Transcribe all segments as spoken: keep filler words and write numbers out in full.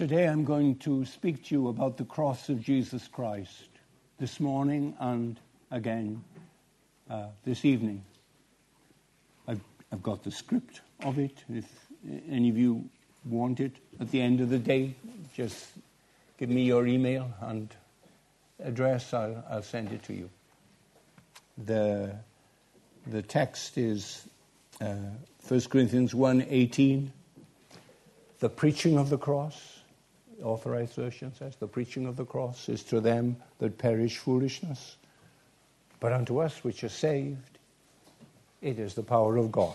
Today I'm going to speak to you about the cross of Jesus Christ this morning and again uh, this evening. I've, I've got the script of it. If any of you want it at the end of the day, just give me your email and address. I'll, I'll send it to you. The, the text is uh, First Corinthians one eighteen. The preaching of the cross. Authorized version says, the preaching of the cross is to them that perish foolishness, but unto us which are saved, it is the power of God.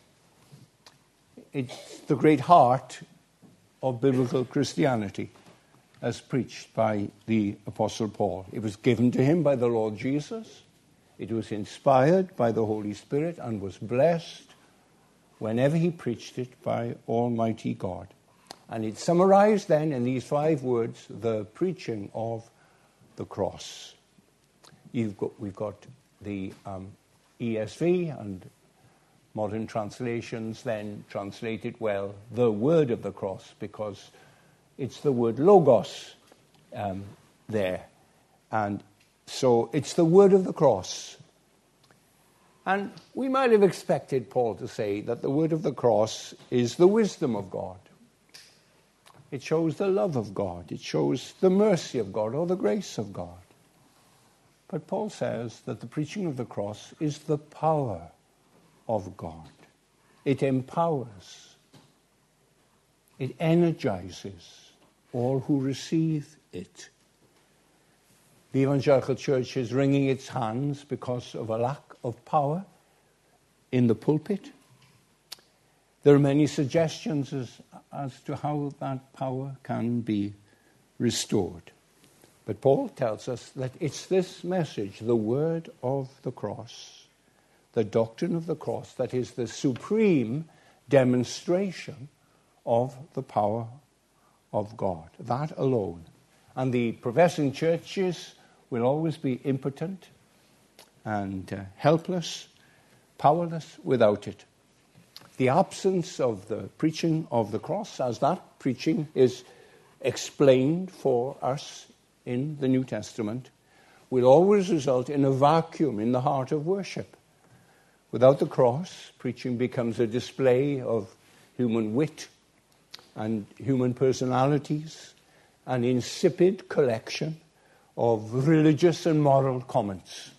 It's the great heart of biblical Christianity as preached by the Apostle Paul. It was given to him by the Lord Jesus. It was inspired by the Holy Spirit and was blessed whenever he preached it by Almighty God. And it's summarized then in these five words, the preaching of the cross. You've got, we've got the um, E S V and modern translations then translate it well, the word of the cross, because it's the word logos um, there. And so it's the word of the cross. And we might have expected Paul to say that the word of the cross is the wisdom of God. It shows the love of God. It shows the mercy of God or the grace of God. But Paul says that the preaching of the cross is the power of God. It empowers. It energizes all who receive it. The evangelical church is wringing its hands because of a lack of power in the pulpit. There are many suggestions as, as to how that power can be restored. But Paul tells us that it's this message, the word of the cross, the doctrine of the cross, that is the supreme demonstration of the power of God. That alone. And the professing churches will always be impotent and uh, helpless, powerless without it. The absence of the preaching of the cross, as that preaching is explained for us in the New Testament, will always result in a vacuum in the heart of worship. Without the cross, preaching becomes a display of human wit and human personalities, an insipid collection of religious and moral comments.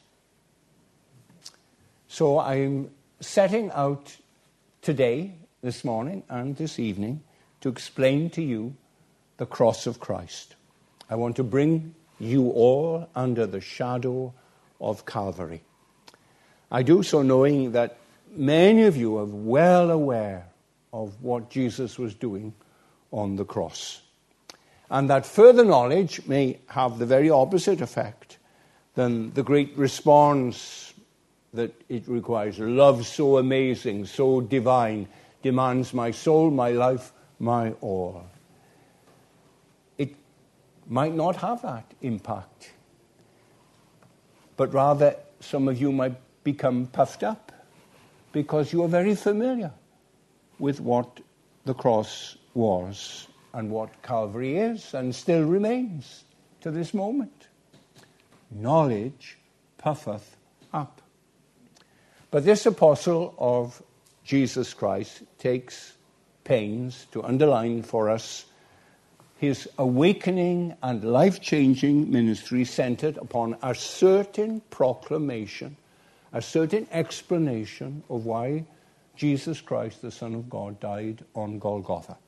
So I'm setting out today, this morning, and this evening, to explain to you the cross of Christ. I want to bring you all under the shadow of Calvary. I do so knowing that many of you are well aware of what Jesus was doing on the cross. And that further knowledge may have the very opposite effect than the great response that it requires. Love so amazing, so divine, demands my soul, my life, my all. It might not have that impact. But rather, some of you might become puffed up because you are very familiar with what the cross was and what Calvary is and still remains to this moment. Knowledge puffeth up. But this apostle of Jesus Christ takes pains to underline for us his awakening and life-changing ministry centered upon a certain proclamation, a certain explanation of why Jesus Christ, the Son of God, died on Golgotha.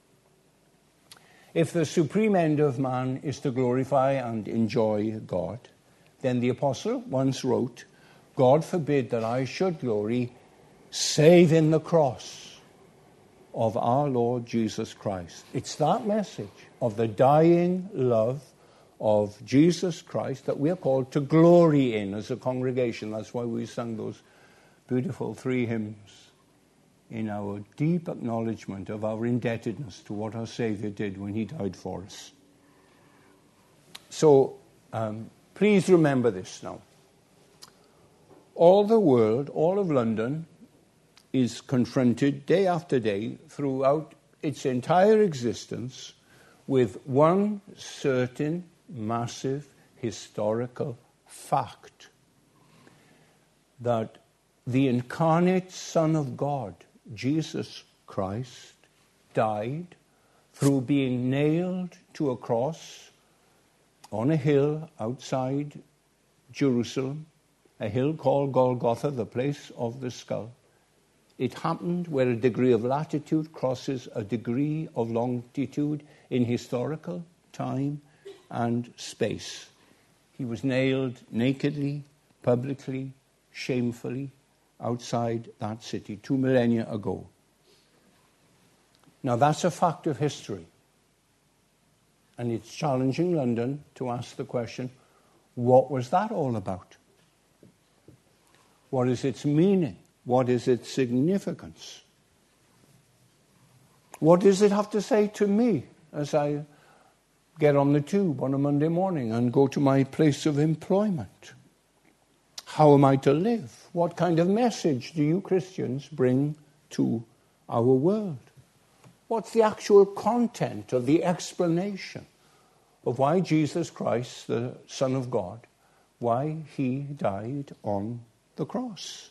If the supreme end of man is to glorify and enjoy God, then the apostle once wrote, God forbid that I should glory save in the cross of our Lord Jesus Christ. It's that message of the dying love of Jesus Christ that we are called to glory in as a congregation. That's why we sung those beautiful three hymns in our deep acknowledgement of our indebtedness to what our Savior did when he died for us. So um, please remember this now. All the world, all of London, is confronted day after day throughout its entire existence with one certain massive historical fact, that the incarnate Son of God, Jesus Christ, died through being nailed to a cross on a hill outside Jerusalem, a hill called Golgotha, the place of the skull. It happened where a degree of latitude crosses a degree of longitude in historical time and space. He was nailed nakedly, publicly, shamefully, outside that city two millennia ago. Now that's a fact of history. And it's challenging London to ask the question, what was that all about? What is its meaning? What is its significance? What does it have to say to me as I get on the tube on a Monday morning and go to my place of employment? How am I to live? What kind of message do you Christians bring to our world? What's the actual content of the explanation of why Jesus Christ, the Son of God, why he died on the cross?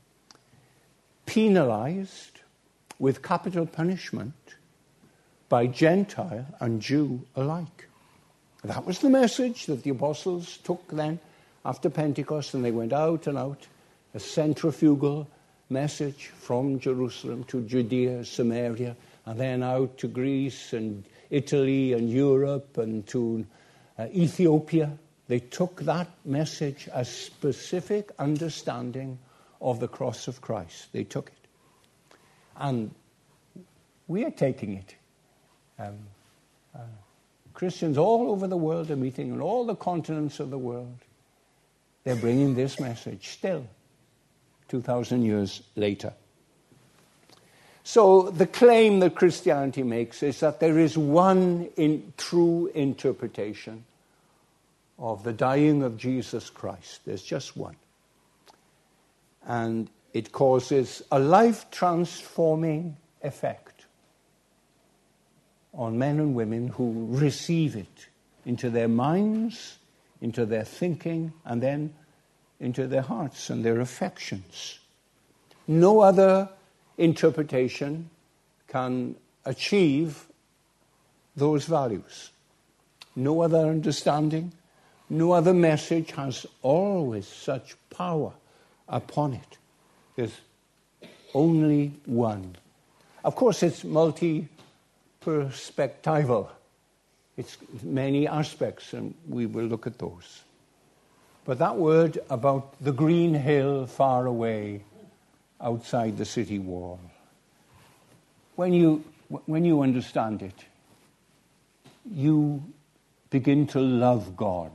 Penalized with capital punishment by Gentile and Jew alike. That was the message that the apostles took then after Pentecost, and they went out and out, a centrifugal message from Jerusalem to Judea, Samaria, and then out to Greece and Italy and Europe and to uh, Ethiopia. They took that message as specific understanding of the cross of Christ. They took it. And we are taking it. Um, uh, Christians all over the world are meeting, on all the continents of the world. They're bringing this message still, two thousand years later. So the claim that Christianity makes is that there is one in true interpretation of the dying of Jesus Christ. There's just one. And it causes a life-transforming effect on men and women who receive it into their minds, into their thinking, and then into their hearts and their affections. No other interpretation can achieve those values. No other understanding, no other message has always such power upon it. There's only one. Of course, it's multi-perspectival. It's many aspects, and we will look at those. But that word about the green hill far away outside the city wall, when you when you understand it, you begin to love God,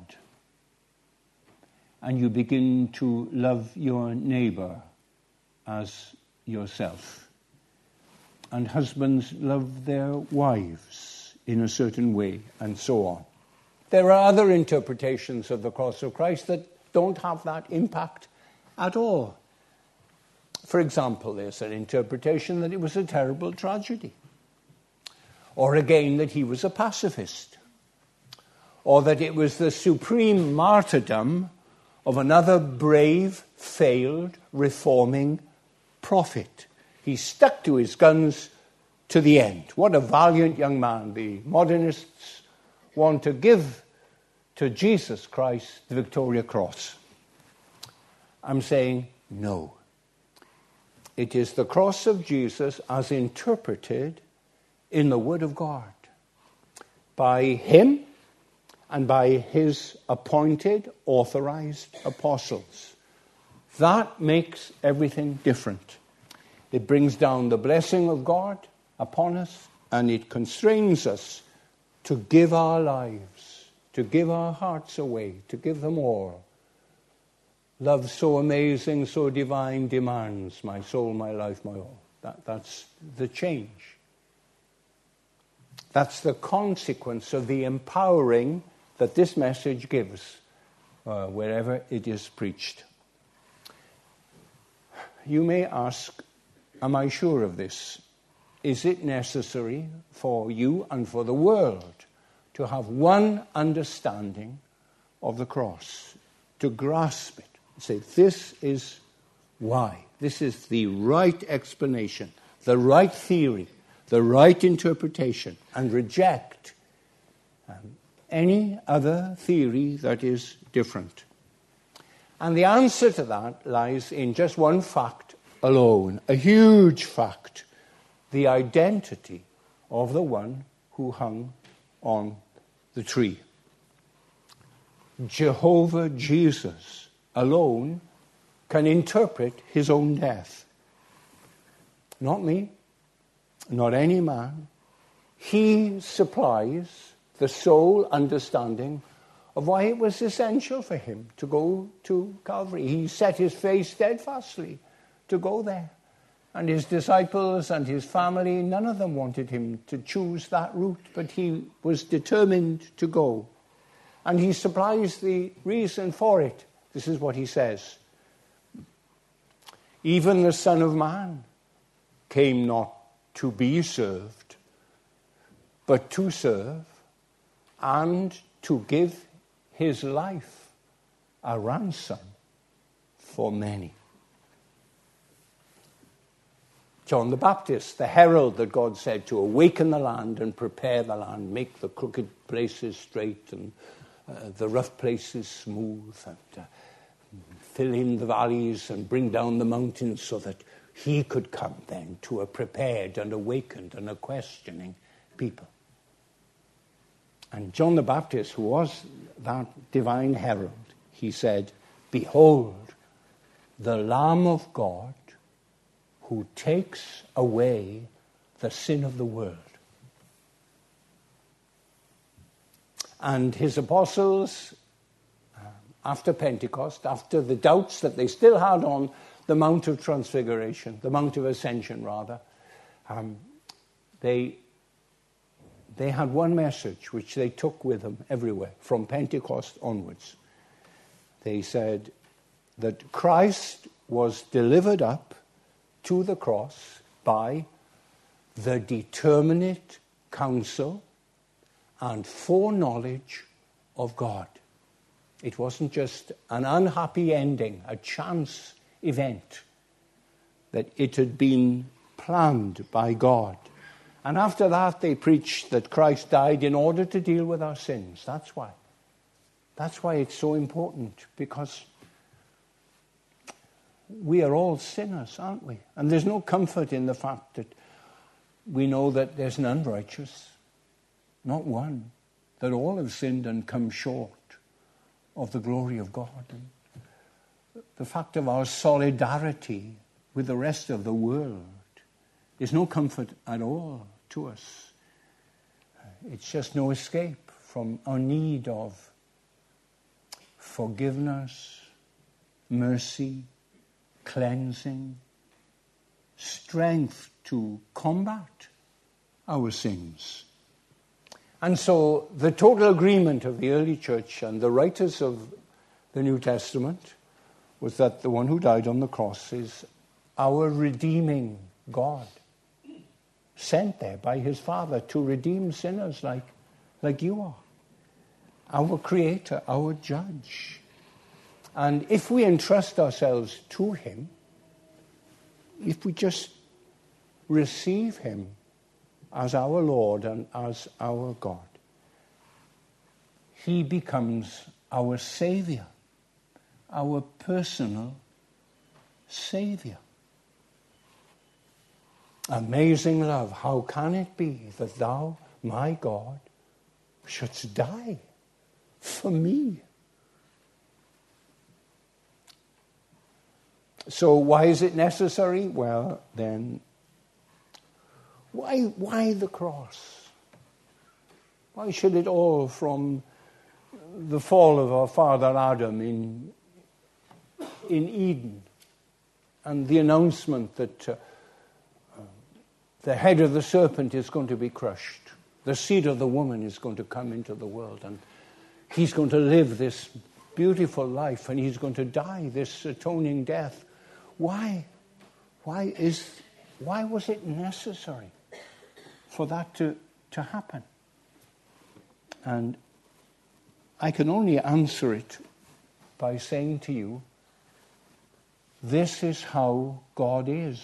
and you begin to love your neighbor as yourself. And husbands love their wives in a certain way, and so on. There are other interpretations of the cross of Christ that don't have that impact at all. For example, there's an interpretation that it was a terrible tragedy. Or again, that he was a pacifist. Or that it was the supreme martyrdom of another brave, failed, reforming prophet. He stuck to his guns to the end. What a valiant young man. The modernists want to give to Jesus Christ the Victoria Cross. I'm saying no. It is the cross of Jesus as interpreted in the Word of God by him and by his appointed, authorized apostles. That makes everything different. It brings down the blessing of God upon us, and it constrains us to give our lives, to give our hearts away, to give them all. Love so amazing, so divine demands my soul, my life, my all. That, that's the change. That's the consequence of the empowering that this message gives uh, wherever it is preached. You may ask, am I sure of this? is it necessary for you and for the world to have one understanding of the cross, to grasp it, say, this is why, this is the right explanation, the right theory, the right interpretation, and reject um, any other theory that is different. And the answer to that lies in just one fact alone, a huge fact, the identity of the one who hung on the tree. Jehovah Jesus alone can interpret his own death. Not me, not any man. He supplies the sole understanding of why it was essential for him to go to Calvary. He set his face steadfastly to go there. And his disciples and his family, none of them wanted him to choose that route, but he was determined to go. And he supplies the reason for it. This is what he says. Even the Son of Man came not to be served, but to serve and to give his life a ransom for many. John the Baptist, the herald that God said to awaken the land and prepare the land, make the crooked places straight and uh, the rough places smooth, and uh, fill in the valleys and bring down the mountains, so that he could come then to a prepared and awakened and a questioning people. And John the Baptist, who was that divine herald, he said, "Behold, the Lamb of God who takes away the sin of the world." And his apostles, after Pentecost, after the doubts that they still had on the Mount of Transfiguration, the Mount of Ascension rather, um, they, they had one message which they took with them everywhere, from Pentecost onwards. They said that Christ was delivered up to the cross by the determinate counsel and foreknowledge of God. It wasn't just an unhappy ending, a chance event, that it had been planned by God. And after that, they preached that Christ died in order to deal with our sins. That's why. That's why it's so important, because we are all sinners, aren't we? And there's no comfort in the fact that we know that there's none righteous, not one, that all have sinned and come short of the glory of God. And the fact of our solidarity with the rest of the world is no comfort at all to us. It's just no escape from our need of forgiveness, mercy, cleansing, strength to combat our sins. And so the total agreement of the early church and the writers of the New Testament was that the one who died on the cross is our redeeming God, sent there by his Father to redeem sinners like, like you are, our Creator, our Judge. And if we entrust ourselves to him, if we just receive him as our Lord and as our God, he becomes our Savior, our personal Savior. Amazing love, how can it be that thou, my God, shouldst die for me? So why is it necessary? Well, then, why, why the cross? Why should it all, from the fall of our father Adam in, in Eden, and the announcement that uh, the head of the serpent is going to be crushed, the seed of the woman is going to come into the world, and he's going to live this beautiful life, and he's going to die this atoning death. Why? Why is? Why was it necessary for that to, to happen. And I can only answer it by saying to you, this is how God is.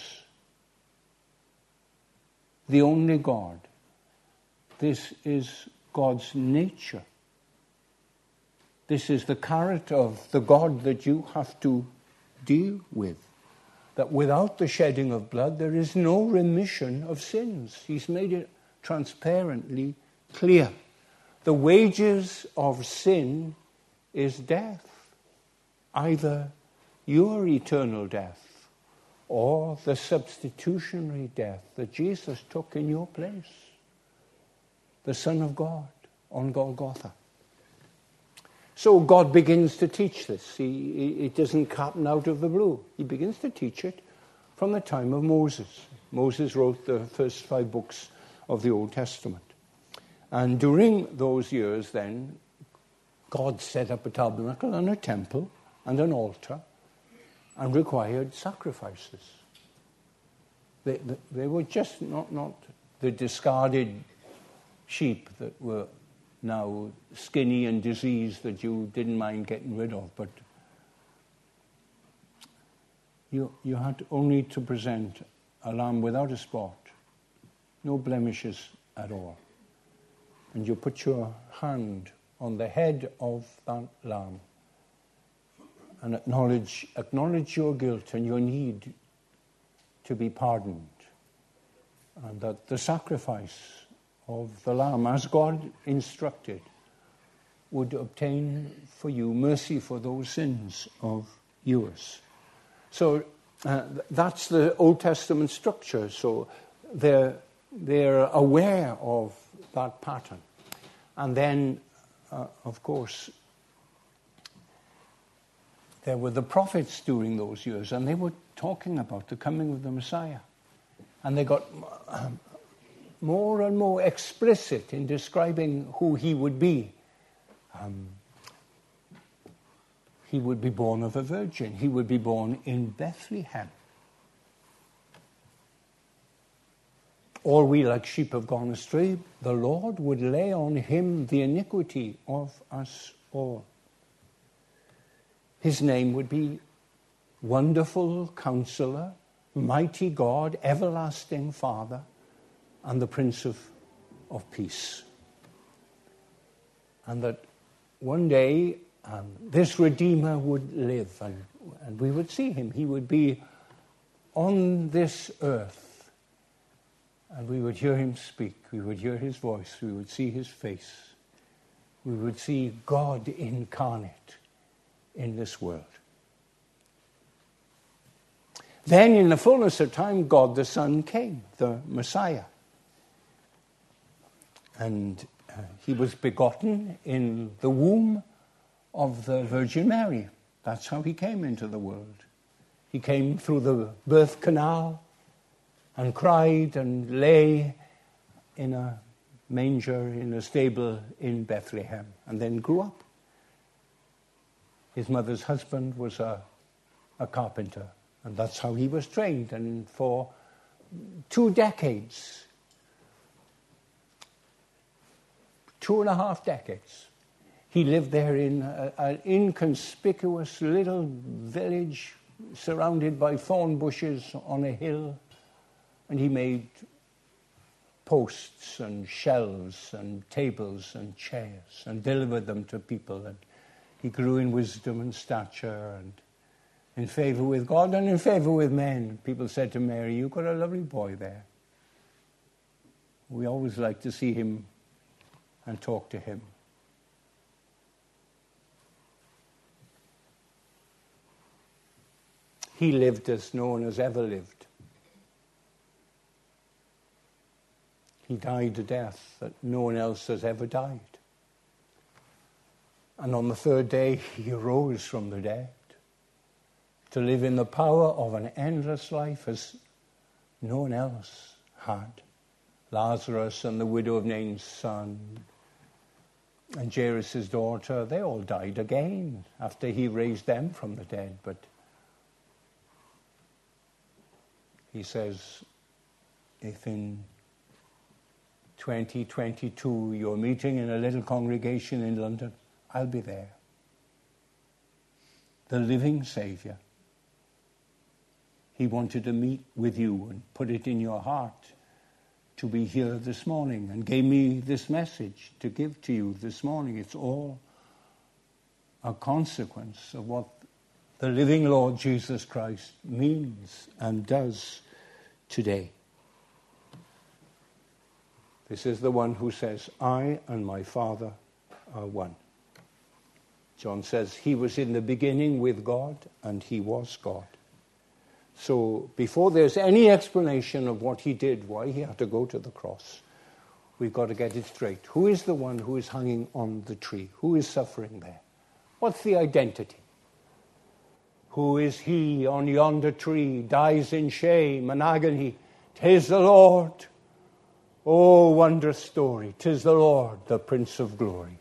The only God. This is God's nature. This is the character of the God that you have to deal with. That without the shedding of blood, there is no remission of sins. He's made it transparently clear. The wages of sin is death. Either your eternal death or the substitutionary death that Jesus took in your place. The Son of God on Golgotha. So God begins to teach this. He, it doesn't happen out of the blue. He begins to teach it from the time of Moses. Moses wrote the first five books of the Old Testament. And during those years then, God set up a tabernacle and a temple and an altar and required sacrifices. They, they, they were just not, not the discarded sheep that were now skinny and diseased that you didn't mind getting rid of, but you, you had only to present a lamb without a spot, no blemishes at all. And you put your hand on the head of that lamb and acknowledge, acknowledge your guilt and your need to be pardoned. And that the sacrifice of the lamb, as God instructed, would obtain for you mercy for those sins of yours. So uh, that's the Old Testament structure. So they're, they're aware of that pattern. And then, uh, of course, there were the prophets during those years, and they were talking about the coming of the Messiah. And they got um, more and more explicit in describing who he would be. Um, he would be born of a virgin. He would be born in Bethlehem. All we like sheep have gone astray. The Lord would lay on him the iniquity of us all. His name would be Wonderful Counselor, Mighty God, Everlasting Father, and the Prince of, of Peace. And that one day um, this Redeemer would live, and, and we would see him. He would be on this earth, and we would hear him speak. We would hear his voice. We would see his face. We would see God incarnate in this world. Then in the fullness of time, God the Son came, the Messiah. And uh, he was begotten in the womb of the Virgin Mary. That's how he came into the world. He came through the birth canal and cried and lay in a manger, in a stable in Bethlehem, and then grew up. His mother's husband was a, a carpenter, and that's how he was trained. And for two decades, two and a half decades, he lived there in a, an inconspicuous little village surrounded by thorn bushes on a hill, and he made posts and shelves and tables and chairs and delivered them to people. And he grew in wisdom and stature and in favor with God and in favor with men. People said to Mary, "You've got a lovely boy there." We always like to see him and talk to him. He lived as no one has ever lived. He died a death that no one else has ever died. And on the third day, he arose from the dead to live in the power of an endless life as no one else had. Lazarus and the widow of Nain's son and Jairus' daughter, they all died again after he raised them from the dead. But he says, if in twenty twenty-two, you're meeting in a little congregation in London, I'll be there. The living Saviour. He wanted to meet with you and put it in your heart to be here this morning, and gave me this message to give to you this morning. It's all a consequence of what the living Lord Jesus Christ means and does today. This is the one who says, I and my Father are one. John says he was in the beginning with God, and he was God. So before there's any explanation of what he did, why he had to go to the cross, we've got to get it straight. Who is the one who is hanging on the tree? Who is suffering there? What's the identity? Who is he on yonder tree, dies in shame and agony? 'Tis the Lord. Oh, wondrous story. 'Tis the Lord, the Prince of Glory.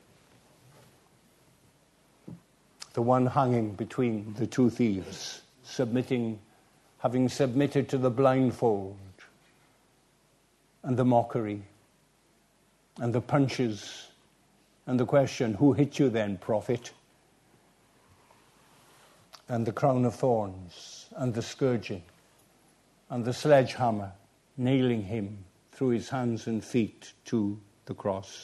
The one hanging between the two thieves, submitting, having submitted to the blindfold and the mockery and the punches and the question, who hit you then, prophet? And the crown of thorns and the scourging and the sledgehammer nailing him through his hands and feet to the cross.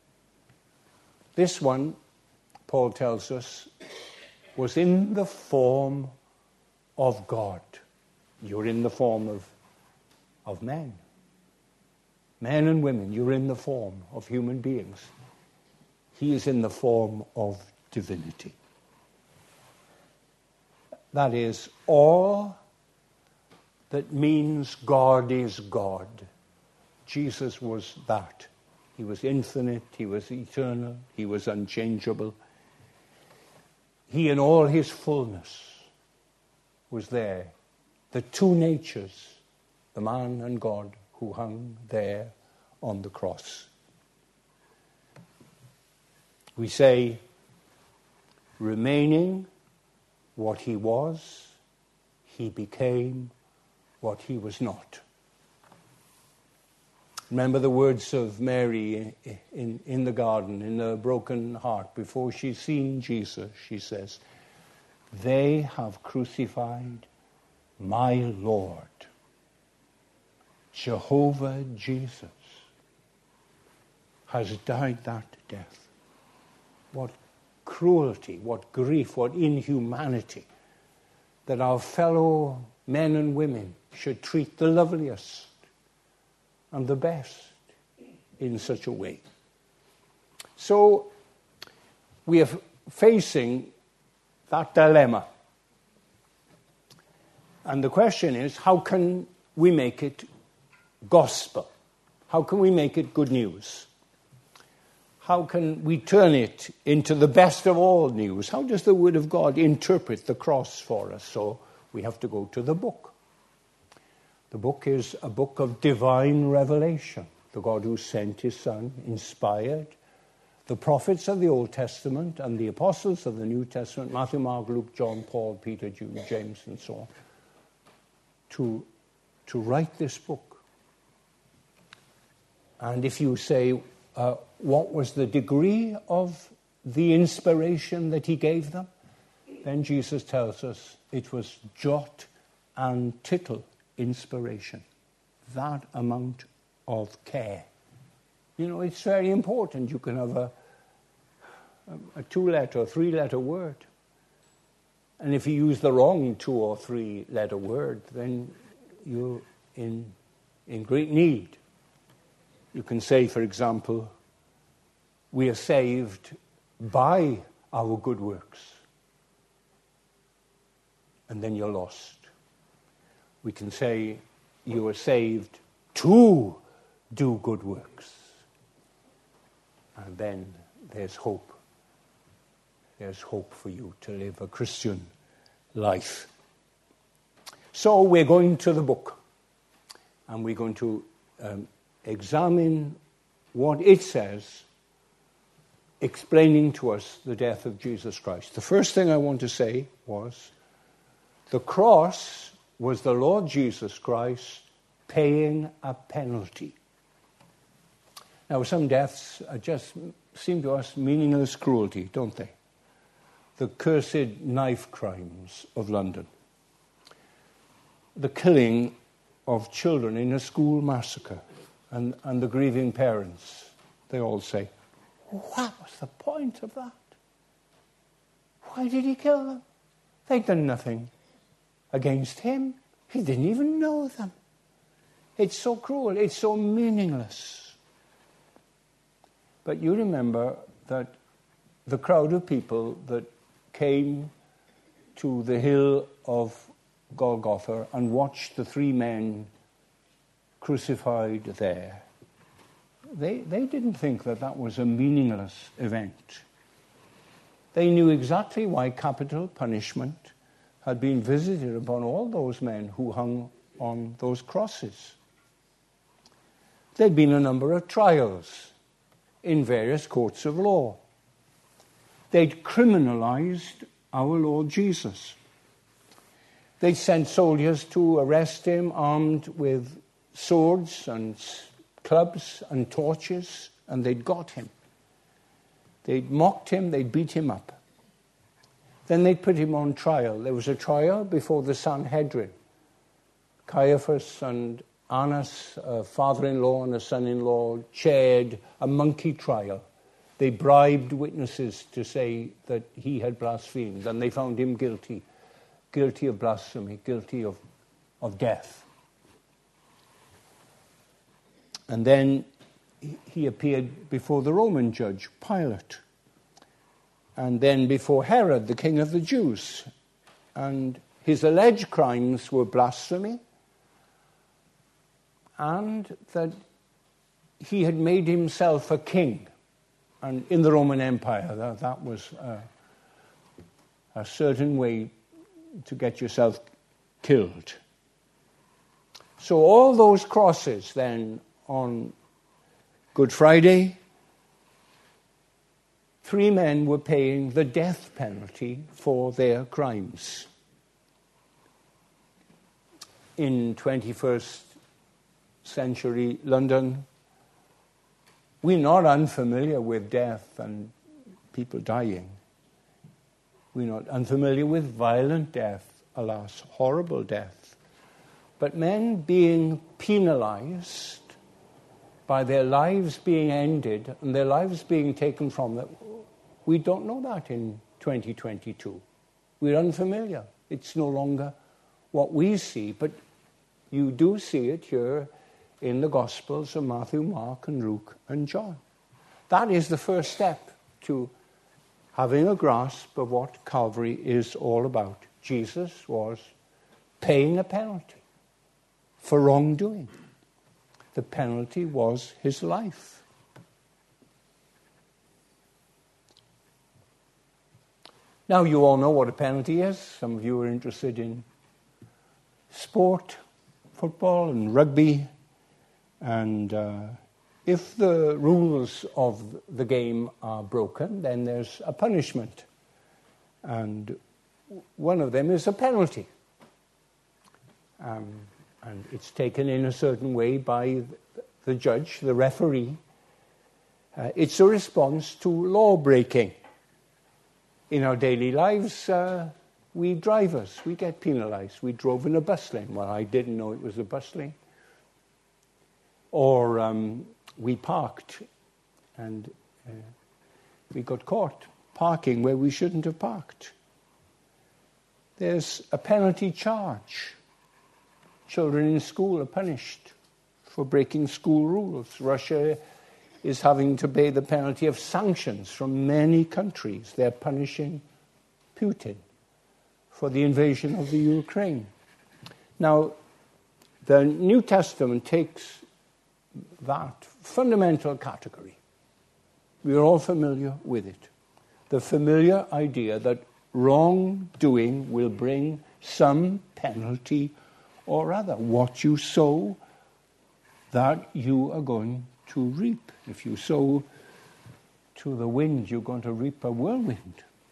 This one, Paul tells us, was in the form of God. You're in the form of, of men. Men and women, you're in the form of human beings. He is in the form of divinity. That is, all that means God is God. Jesus was that. He was infinite, he was eternal, he was unchangeable. He in all his fullness was there. The two natures, the man and God, who hung there on the cross. We say, remaining what he was, he became what he was not. Remember the words of Mary in, in the garden, in her broken heart, before she's seen Jesus, she says, they have crucified my Lord, Jehovah Jesus, has died that death. What cruelty, what grief, what inhumanity, that our fellow men and women should treat the loveliest and the best in such a way. So we are facing that dilemma. And the question is, how can we make it gospel? How can we make it good news? How can we turn it into the best of all news? How does the Word of God interpret the cross for us? So we have to go to the book. The book is a book of divine revelation. The God who sent his Son inspired the prophets of the Old Testament and the apostles of the New Testament, Matthew, Mark, Luke, John, Paul, Peter, Jude, James, and so on, to, to write this book. And if you say, uh, what was the degree of the inspiration that he gave them? Then Jesus tells us it was jot and tittle inspiration. That amount of care. You know, it's very important. You can have a, a two-letter, three-letter word. And if you use the wrong two or three-letter word, then you're in, in great need. You can say, for example, we are saved by our good works. And then you're lost. We can say you are saved to do good works. And then there's hope. There's hope for you to live a Christian life. So we're going to the book. And we're going to um, examine what it says, explaining to us the death of Jesus Christ. The first thing I want to say was, the cross was the Lord Jesus Christ paying a penalty. Now, some deaths are just seem to us meaningless cruelty, don't they? The cursed knife crimes of London. The killing of children in a school massacre, and, and the grieving parents, they all say, what was the point of that? Why did he kill them? They'd done nothing against him. He didn't even know them. It's so cruel. It's so meaningless. But you remember that the crowd of people that came to the hill of Golgotha and watched the three men crucified there, they, they didn't think that that was a meaningless event. They knew exactly why capital punishment had been visited upon all those men who hung on those crosses. There'd been a number of trials in various courts of law. They'd criminalized our Lord Jesus. They'd sent soldiers to arrest him armed with swords and clubs and torches, and they'd got him. They'd mocked him, they'd beat him up. Then they'd put him on trial. There was a trial before the Sanhedrin. Caiaphas and Annas, a father-in-law and a son-in-law, chaired a monkey trial. They bribed witnesses to say that he had blasphemed, and they found him guilty, guilty of blasphemy, guilty of, of death. And then he appeared before the Roman judge, Pilate, and then before Herod, the king of the Jews. And his alleged crimes were blasphemy, and that he had made himself a king. And in the Roman Empire, that, that was a, a certain way to get yourself killed. So all those crosses then on Good Friday, three men were paying the death penalty for their crimes. In twenty-first century London, we're not unfamiliar with death and people dying. We're not unfamiliar with violent death, alas, horrible death. But men being penalized by their lives being ended and their lives being taken from them, we don't know that in twenty twenty-two. We're unfamiliar. It's no longer what we see, but you do see it here in the Gospels of Matthew, Mark, and Luke, and John. That is the first step to having a grasp of what Calvary is all about. Jesus was paying a penalty for wrongdoing. The penalty was his life. Now, you all know what a penalty is. Some of you are interested in sport, football, and rugby. And uh, if the rules of the game are broken, then there's a punishment. And one of them is a penalty. Um, and it's taken in a certain way by the judge, the referee. Uh, it's a response to law breaking. In our daily lives, uh, we drivers, we get penalized. We drove in a bus lane. Well, I didn't know it was a bus lane. Or um, we parked and uh, we got caught parking where we shouldn't have parked. There's a penalty charge. Children in school are punished for breaking school rules. Russia is having to pay the penalty of sanctions from many countries. They're punishing Putin for the invasion of the Ukraine. Now, the New Testament takes that fundamental category. We are all familiar with it. The familiar idea that wrongdoing will bring some penalty or other. What you sow, that you are going to reap. If you sow to the wind, you're going to reap a whirlwind.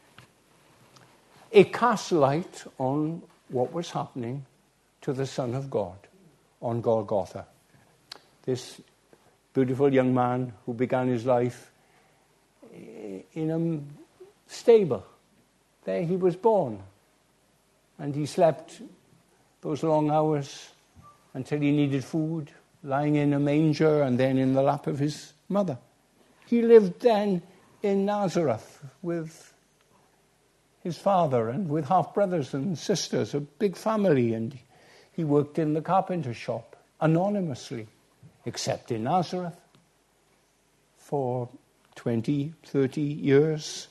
It casts light on what was happening to the Son of God on Golgotha. This beautiful young man who began his life in a stable. There he was born. And he slept those long hours until he needed food, lying in a manger and then in the lap of his mother. He lived then in Nazareth with his father and with half-brothers and sisters, a big family, and he worked in the carpenter shop anonymously, except in Nazareth, for twenty, thirty years.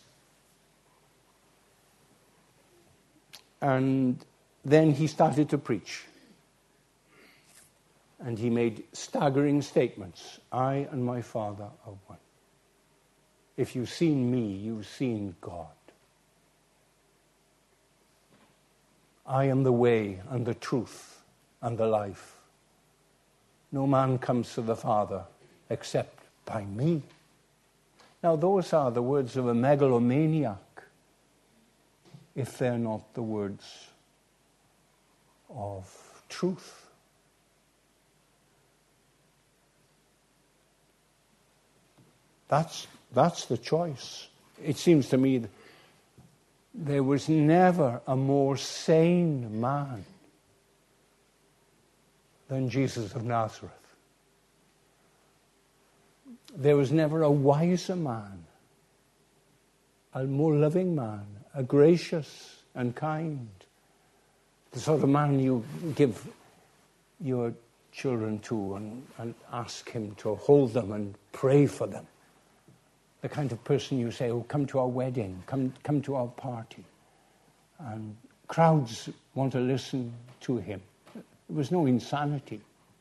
And then he started to preach. And he made staggering statements. I and my Father are one. If you've seen me, you've seen God. I am the way and the truth and the life. No man comes to the Father except by me. Now, those are the words of a megalomaniac, if they're not the words of truth. That's, that's the choice. It seems to me that there was never a more sane man than Jesus of Nazareth. There was never a wiser man, a more loving man, a gracious and kind, the sort of man you give your children to and, and ask him to hold them and pray for them. The kind of person you say, oh, come to our wedding, come, come to our party. And crowds want to listen to him. There was no insanity.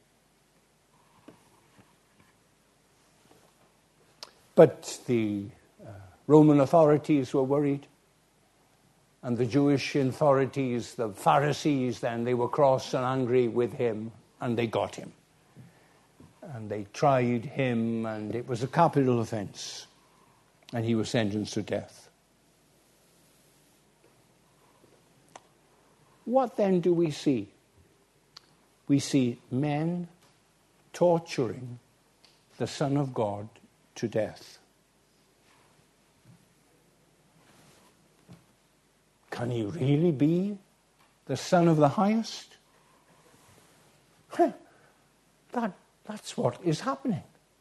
But the uh, Roman authorities were worried. And the Jewish authorities, the Pharisees, then they were cross and angry with him, and they got him. And they tried him, and it was a capital offense. And he was sentenced to death. What then do we see? We see men torturing the Son of God to death. Can he really be the Son of the Highest? That, that's what is happening.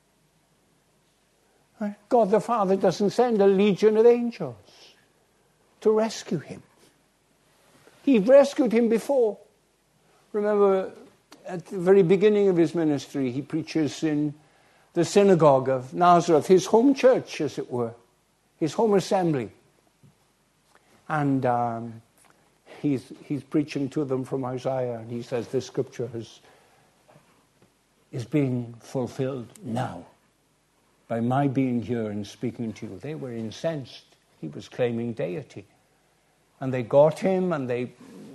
God the Father doesn't send a legion of angels to rescue him. He rescued him before. Remember, at the very beginning of his ministry, he preaches in the synagogue of Nazareth, his home church, as it were, his home assembly. And um, he's, he's preaching to them from Isaiah, and he says, this scripture has, is being fulfilled now by my being here and speaking to you. They were incensed. He was claiming deity. And they got him and they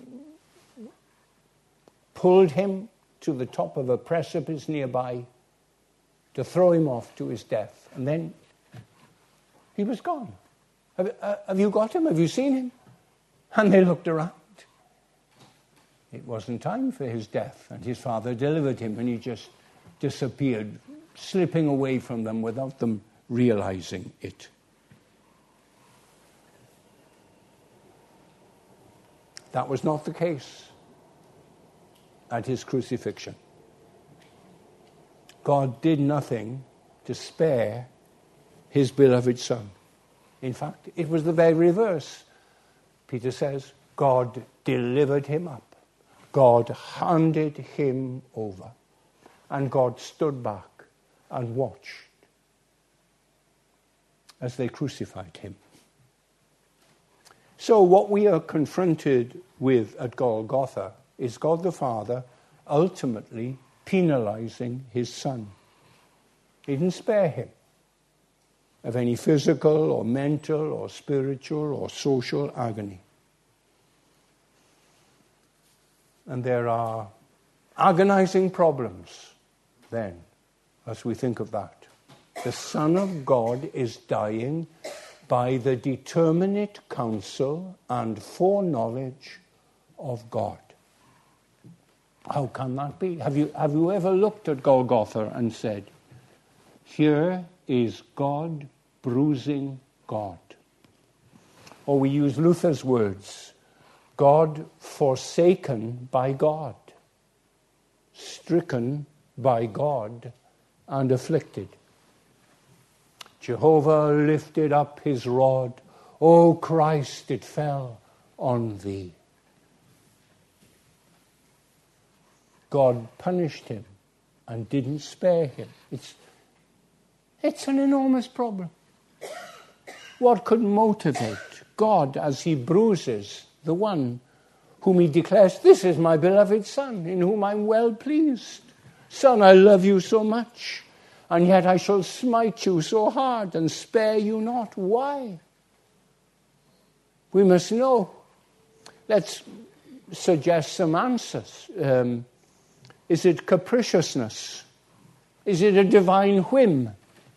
pulled him to the top of a precipice nearby to throw him off to his death. And then he was gone. Have, uh, have you got him? Have you seen him? And they looked around. It wasn't time for his death. And his father delivered him and he just disappeared, slipping away from them without them realizing it. That was not the case at his crucifixion. God did nothing to spare his beloved Son. In fact, it was the very reverse. Peter says, God delivered him up. God handed him over. And God stood back and watched as they crucified him. So what we are confronted with at Golgotha is God the Father ultimately penalizing his Son. He didn't spare him of any physical or mental or spiritual or social agony. And there are agonizing problems then as we think of that. The Son of God is dying by the determinate counsel and foreknowledge of God. How can that be? Have you, have you ever looked at Golgotha and said, Here is God bruising God. Or we use Luther's words, God forsaken by God, stricken by God and afflicted. Jehovah lifted up his rod, O Christ, it fell on thee. God punished him and didn't spare him. It's, it's an enormous problem. What could motivate God as he bruises the one whom he declares, this is my beloved Son, in whom I'm well pleased. Son, I love you so much, and yet I shall smite you so hard and spare you not. Why? We must know. Let's suggest some answers. Um, is it capriciousness? Is it a divine whim?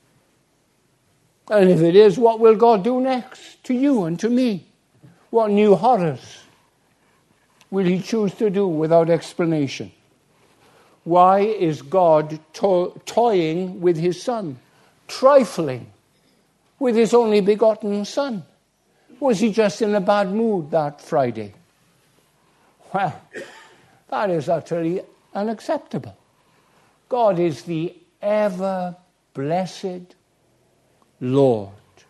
And if it is, what will God do next to you and to me? What new horrors will he choose to do without explanation? Why is God to- toying with his Son, trifling with his only begotten Son? Was he just in a bad mood that Friday? Well, that is utterly unacceptable. God is the ever-blessed Lord.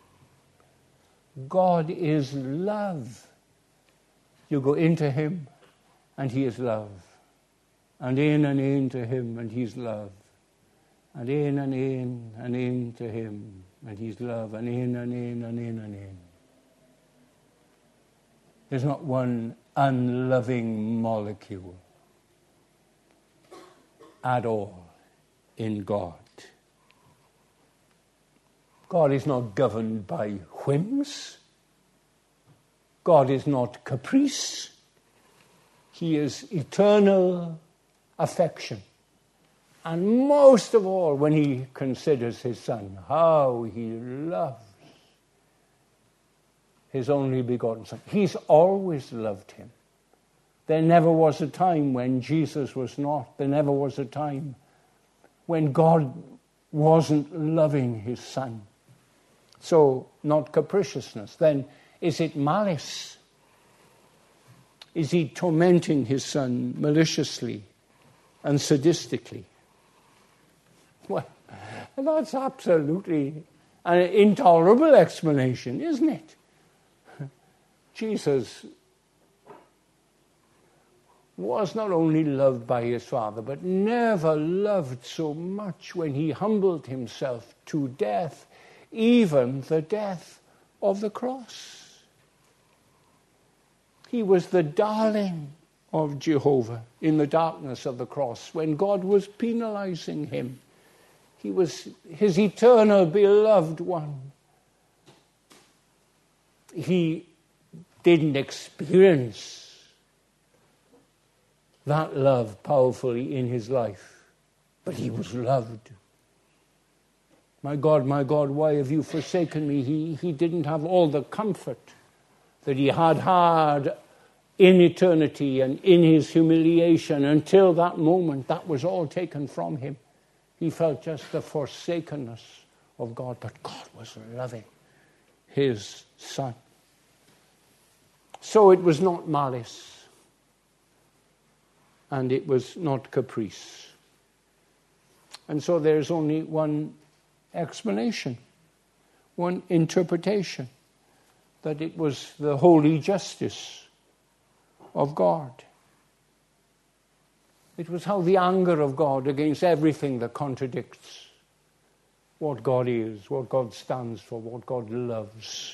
God is love. You go into him and he is love. And in and into him and he's love. And in and in and into him and he's love. And in and in and in and in. There's not one unloving molecule at all in God. God is not governed by whims. God is not caprice. He is eternal affection. And most of all, when he considers his Son, how he loves his only begotten Son. He's always loved him. There never was a time when Jesus was not. There never was a time when God wasn't loving his Son. So, not capriciousness. Then, is it malice? Is he tormenting his Son maliciously and sadistically? Well, that's absolutely an intolerable explanation, isn't it? Jesus was not only loved by his Father, but never loved so much when he humbled himself to death, even the death of the cross. He was the darling of Jehovah in the darkness of the cross when God was penalizing him. He was his eternal beloved one. He didn't experience that love powerfully in his life, but he was loved. My God, my God, why have you forsaken me? He, he didn't have all the comfort that he had had in eternity and in his humiliation until that moment. That was all taken from him. He felt just the forsakenness of God, but God was loving his Son. So it was not malice, and it was not caprice. And so there's only one explanation, one interpretation, that it was the holy justice of God. It was how the anger of God against everything that contradicts what God is, what God stands for, what God loves.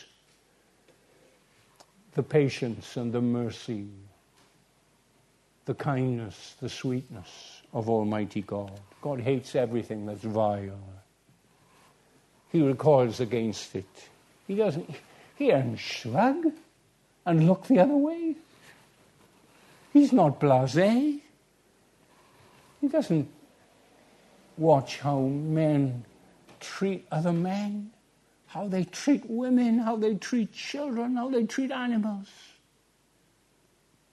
The patience and the mercy, the kindness, the sweetness of Almighty God. God hates everything that's vile. He recoils against it. He doesn't, he doesn't shrug and look the other way. He's not blasé. He doesn't watch how men treat other men, how they treat women, how they treat children, how they treat animals,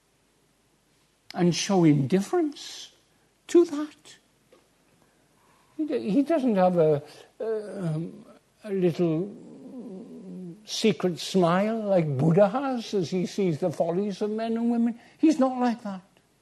and show indifference to that. He, he doesn't have a, a, a little secret smile like Buddha has as he sees the follies of men and women. He's not like that.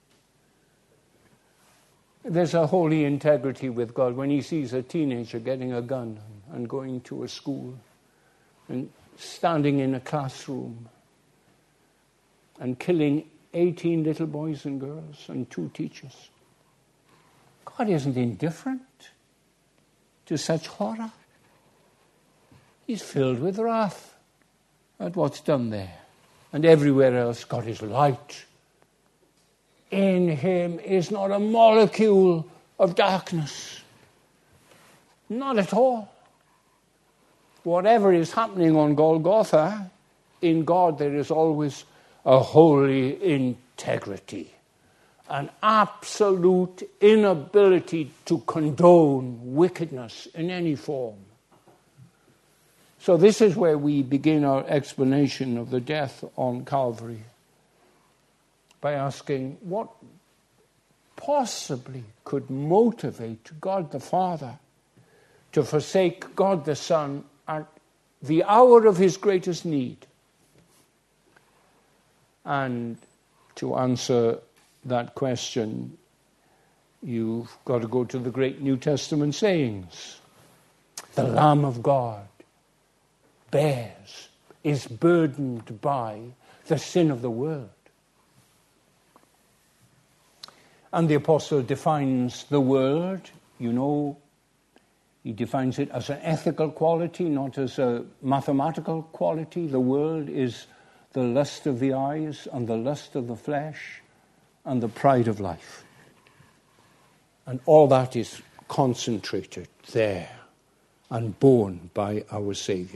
There's a holy integrity with God when he sees a teenager getting a gun and going to a school and standing in a classroom and killing eighteen little boys and girls and two teachers. God isn't indifferent to such horror. He's filled with wrath at what's done there. And everywhere else, God is light. In him is not a molecule of darkness. Not at all. Whatever is happening on Golgotha, in God there is always a holy integrity, an absolute inability to condone wickedness in any form. So this is where we begin our explanation of the death on Calvary, by asking what possibly could motivate God the Father to forsake God the Son at the hour of his greatest need. And to answer that question, you've got to go to the great New Testament sayings. The Lamb of God bears, is burdened by the sin of the world. And the apostle defines the world, you know, he defines it as an ethical quality, not as a mathematical quality. The world is the lust of the eyes and the lust of the flesh and the pride of life. And all that is concentrated there and borne by our Saviour.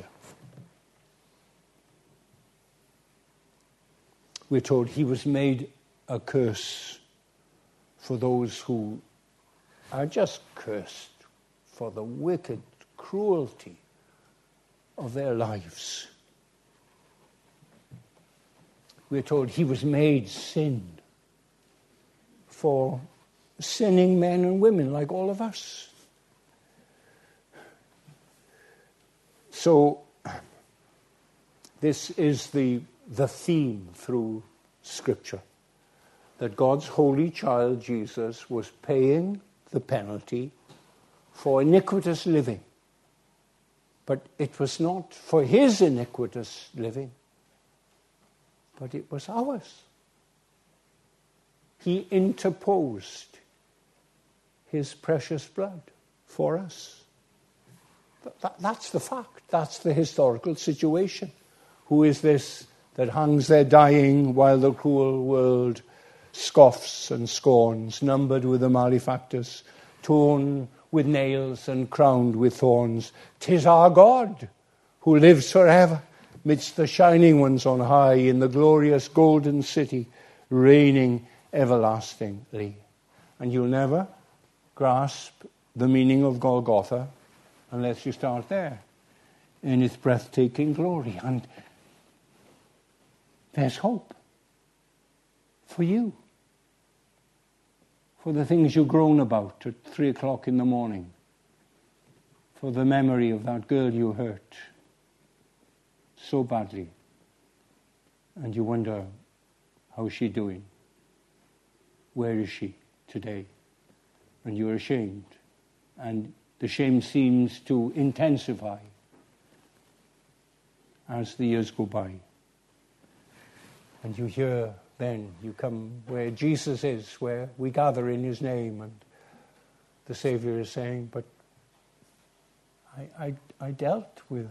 We're told he was made a curse for those who are just cursed for the wicked cruelty of their lives. We're told he was made sin for sinning men and women like all of us. So this is the, the theme through Scripture, that God's holy child Jesus was paying the penalty for iniquitous living. But it was not for his iniquitous living, but it was ours. He interposed his precious blood for us. That, that's the fact. That's the historical situation. Who is this that hangs there dying while the cruel world scoffs and scorns, numbered with the malefactors, torn with nails and crowned with thorns? 'Tis our God who lives forever midst the shining ones on high in the glorious golden city, reigning everlastingly. And you'll never grasp the meaning of Golgotha unless you start there in its breathtaking glory. And there's hope for you, for the things you groan about at three o'clock in the morning, for the memory of that girl you hurt so badly, and you wonder, how's she doing? Where is she today? And you're ashamed, and the shame seems to intensify as the years go by. And you hear then, you come where Jesus is, where we gather in his name, and the Saviour is saying, but I, I, I dealt with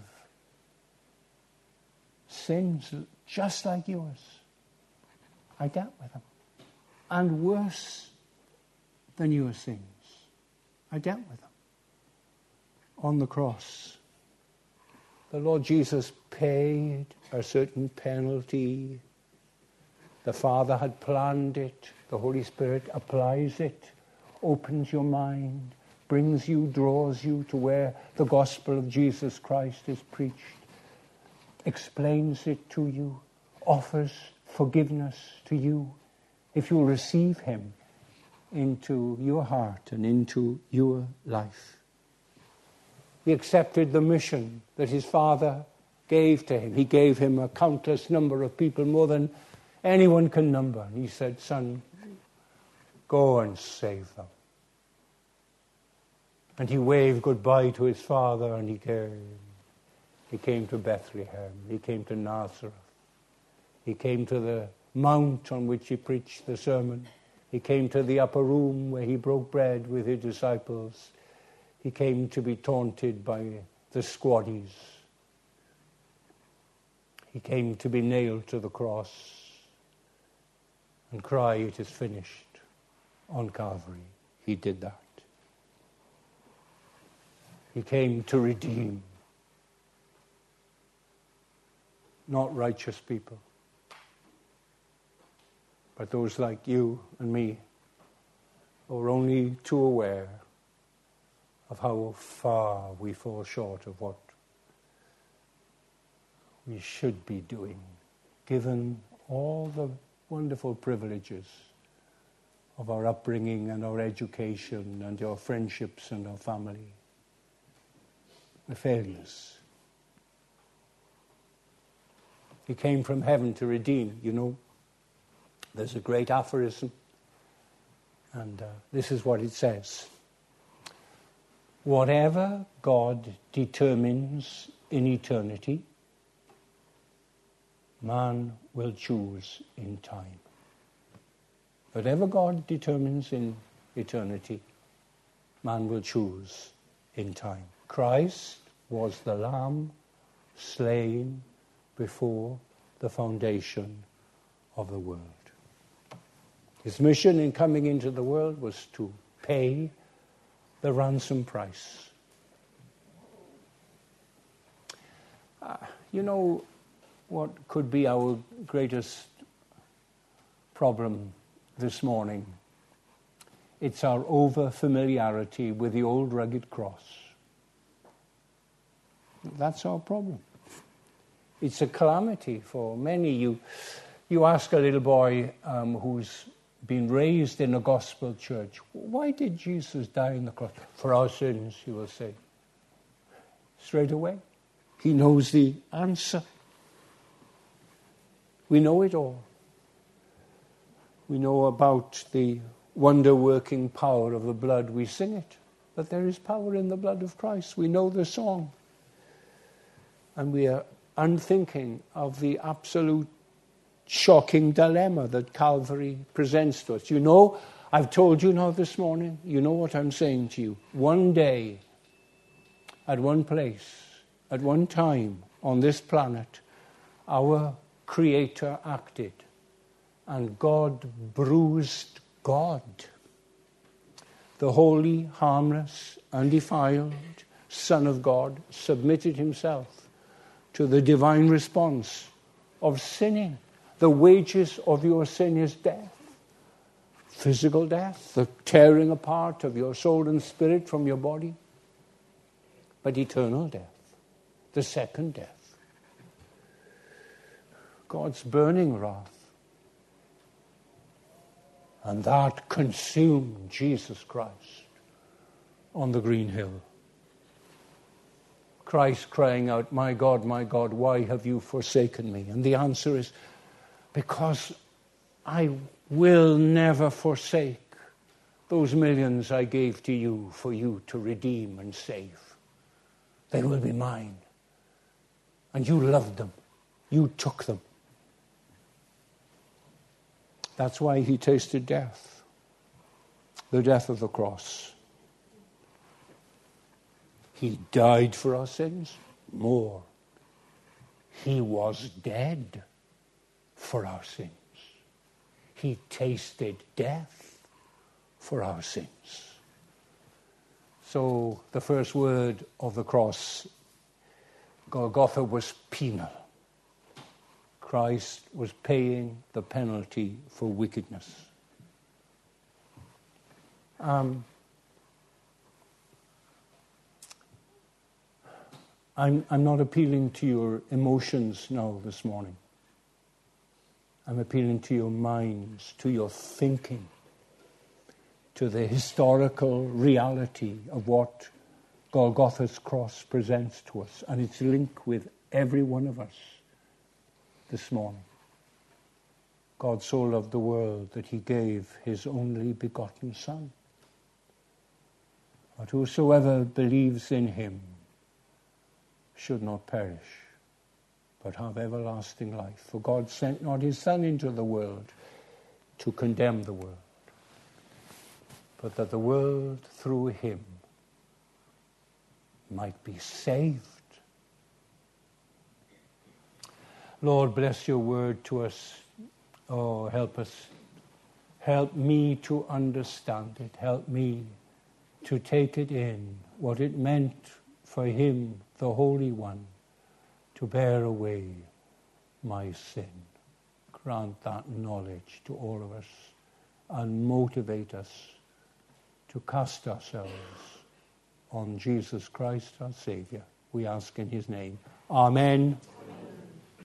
sins just like yours. I dealt with them. And worse than your sins. I dealt with them. On the cross, the Lord Jesus paid a certain penalty. The Father had planned it. The Holy Spirit applies it, opens your mind, brings you, draws you to where the gospel of Jesus Christ is preached, explains it to you, offers forgiveness to you, if you receive him into your heart and into your life. He accepted the mission that his Father gave to him. He gave him a countless number of people, more than anyone can number. He said, son, go and save them. And he waved goodbye to his father, and he came. He came to Bethlehem. He came to Nazareth. He came to the mount on which he preached the sermon. He came to the upper room where he broke bread with his disciples. He came to be taunted by the squaddies. He came to be nailed to the cross and cry, it is finished, on Calvary. He did that. He came to redeem, not righteous people, but those like you and me who are only too aware of how far we fall short of what we should be doing, given all the wonderful privileges of our upbringing and our education and our friendships and our family. The failures. He came from heaven to redeem. You know, there's a great aphorism, and uh, this is what it says. Whatever God determines in eternity, man will choose in time. Whatever God determines in eternity, man will choose in time. Christ was the Lamb slain before the foundation of the world. His mission in coming into the world was to pay the ransom price. Uh, you know what could be our greatest problem this morning? It's our over-familiarity with the old rugged cross. That's our problem. It's a calamity for many. You, you ask a little boy um, who's been raised in a gospel church, why did Jesus die on the cross? For our sins, he will say. Straight away. He knows the answer. We know it all. We know about the wonder-working power of the blood. We sing it. But there is power in the blood of Christ. We know the song. And we are unthinking of the absolute shocking dilemma that Calvary presents to us. You know, I've told you now this morning, you know what I'm saying to you. One day, at one place, at one time on this planet, our Creator acted, and God bruised God. The holy, harmless, undefiled Son of God submitted himself to the divine response of sinning. The wages of your sin is death. Physical death, the tearing apart of your soul and spirit from your body. But eternal death, the second death. God's burning wrath. And that consumed Jesus Christ on the green hill. Christ crying out, my God, my God, why have you forsaken me? And the answer is, because I will never forsake those millions I gave to you for you to redeem and save. They will be mine. And you loved them. You took them. That's why he tasted death. The death of the cross. He died for our sins. More. He was dead for our sins. He tasted death for our sins. So the first word of the cross, Golgotha, was penal. Christ was paying the penalty for wickedness. Um, I'm, I'm not appealing to your emotions now this morning. I'm appealing to your minds, to your thinking, to the historical reality of what Golgotha's cross presents to us, and its link with every one of us this morning. God so loved the world that he gave his only begotten Son, that whosoever believes in him should not perish, but have everlasting life. For God sent not his Son into the world to condemn the world, but that the world through him might be saved. Lord, bless your word to us. Oh, help us. Help me to understand it. Help me to take it in, what it meant for him, the Holy One, to bear away my sin. Grant that knowledge to all of us and motivate us to cast ourselves on Jesus Christ, our Saviour. We ask in his name. Amen.